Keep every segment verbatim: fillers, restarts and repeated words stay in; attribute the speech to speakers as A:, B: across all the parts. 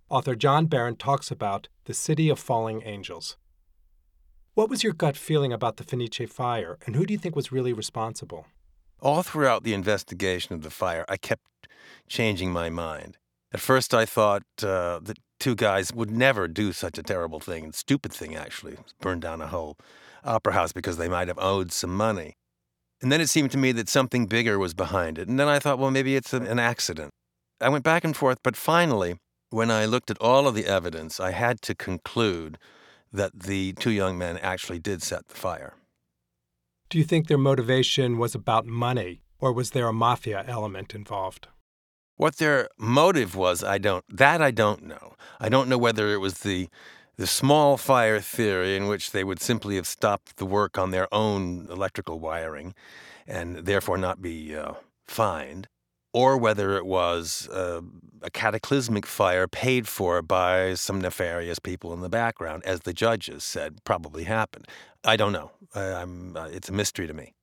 A: author John Barron talks about The City of Falling Angels. What was your gut feeling about the Fenice fire, and who do you think was really responsible?
B: All throughout the investigation of the fire, I kept changing my mind. At first, I thought uh, that two guys would never do such a terrible thing, and stupid thing, actually, burn down a whole opera house because they might have owed some money. And then it seemed to me that something bigger was behind it. And then I thought, well, maybe it's an accident. I went back and forth, but finally, when I looked at all of the evidence, I had to conclude that the two young men actually did set the fire.
A: Do you think their motivation was about money, or was there a mafia element involved?
B: What their motive was, I don't, that I don't know. I don't know whether it was the the small fire theory in which they would simply have stopped the work on their own electrical wiring and therefore not be uh, fined, or whether it was uh, a cataclysmic fire paid for by some nefarious people in the background, as the judges said probably happened. I don't know. I, I'm, uh, it's a mystery to me.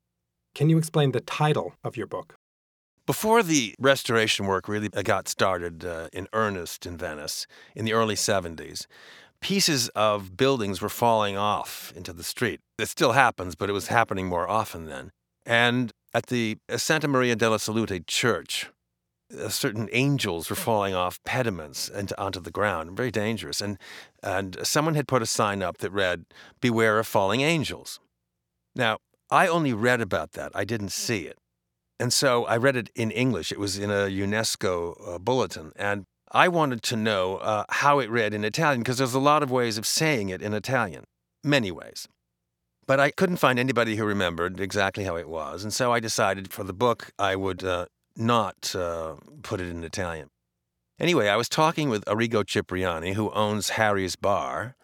A: Can you explain the title of your book?
B: Before the restoration work really got started uh, in earnest in Venice in the early seventies, pieces of buildings were falling off into the street. It still happens, but it was happening more often then. And at the Santa Maria della Salute church, uh, certain angels were falling off pediments into, onto the ground, very dangerous. And, and someone had put a sign up that read, "Beware of falling angels." Now, I only read about that. I didn't see it. And so I read it in English. It was in a UNESCO uh, bulletin. And I wanted to know uh, how it read in Italian, because there's a lot of ways of saying it in Italian, many ways. But I couldn't find anybody who remembered exactly how it was. And so I decided for the book I would uh, not uh, put it in Italian. Anyway, I was talking with Arrigo Cipriani, who owns Harry's Bar.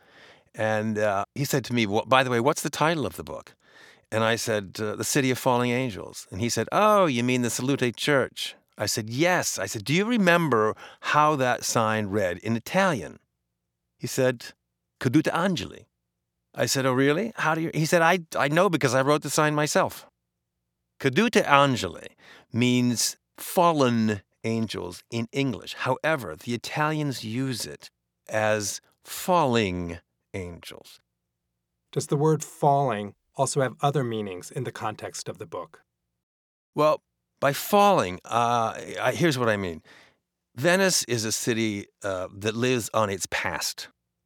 B: And uh, he said to me, well, by the way, what's the title of the book? And I said, uh, The City of Falling Angels. And he said, oh, you mean the Salute Church? I said, yes. I said, do you remember how that sign read in Italian? He said, Caduta Angeli. I said, oh, really? How do you? He said, I, I know because I wrote the sign myself. Caduta Angeli means fallen angels in English. However, the Italians use it as falling angels.
A: Does the word falling also have other meanings in the context of the book?
B: Well, by falling, uh, I, here's what I mean. Venice is a city uh, that lives on its past.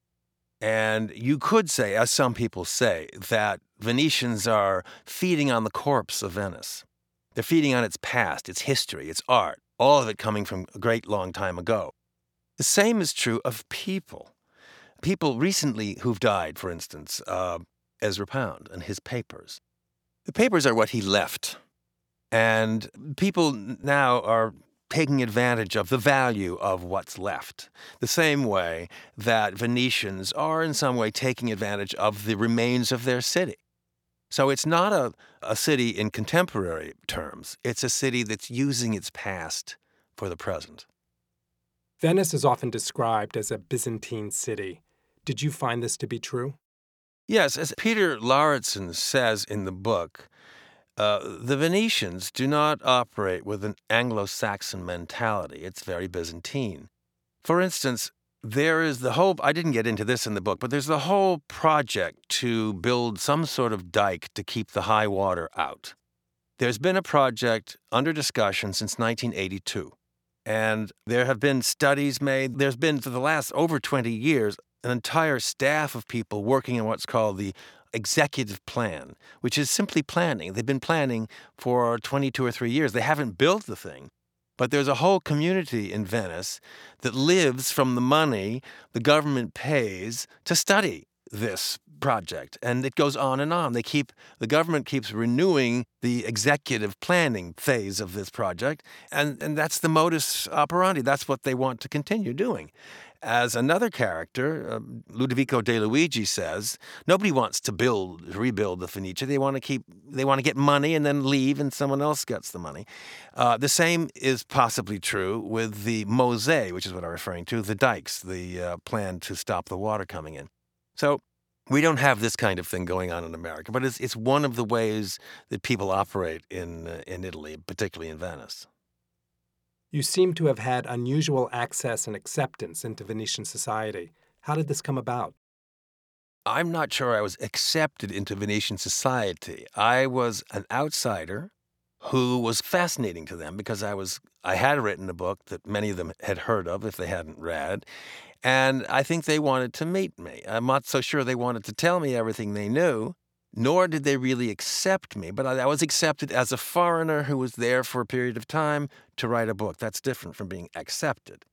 B: And you could say, as some people say, that Venetians are feeding on the corpse of Venice. They're feeding on its past, its history, its art, all of it coming from a great long time ago. The same is true of people. People recently who've died, for instance, uh, Ezra Pound and his papers. The papers are what he left. And people now are taking advantage of the value of what's left, the same way that Venetians are in some way taking advantage of the remains of their city. So it's not a, a city in contemporary terms. It's a city that's using its past for the present.
A: Venice is often described as a Byzantine city. Did you find this to be true?
B: Yes, as Peter Lauritsen says in the book, uh, the Venetians do not operate with an Anglo-Saxon mentality. It's very Byzantine. For instance, there is the whole, I didn't get into this in the book, but there's the whole project to build some sort of dike to keep the high water out. There's been a project under discussion since nineteen eighty-two, and there have been studies made. There's been, for the last over twenty years, an entire staff of people working on what's called the executive plan, which is simply planning. They've been planning for twenty-two or three years. They haven't built the thing. But there's a whole community in Venice that lives from the money the government pays to study this project. And it goes on and on. They keep, the government keeps renewing the executive planning phase of this project. And, and that's the modus operandi. That's what they want to continue doing. As another character, uh, Ludovico De Luigi, says, nobody wants to build, rebuild the Fenice. They want to keep, they want to get money and then leave, and someone else gets the money. Uh, the same is possibly true with the Mosè, which is what I'm referring to, the dikes, the uh, plan to stop the water coming in. So we don't have this kind of thing going on in America, but it's it's one of the ways that people operate in uh, in Italy, particularly in Venice.
A: You seem to have had unusual access and acceptance into Venetian society. How did this come about?
B: I'm not sure I was accepted into Venetian society. I was an outsider who was fascinating to them because I was I had written a book that many of them had heard of if they hadn't read, and I think they wanted to meet me. I'm not so sure they wanted to tell me everything they knew, nor did they really accept me, but I, I was accepted as a foreigner who was there for a period of time to write a book. That's different from being accepted.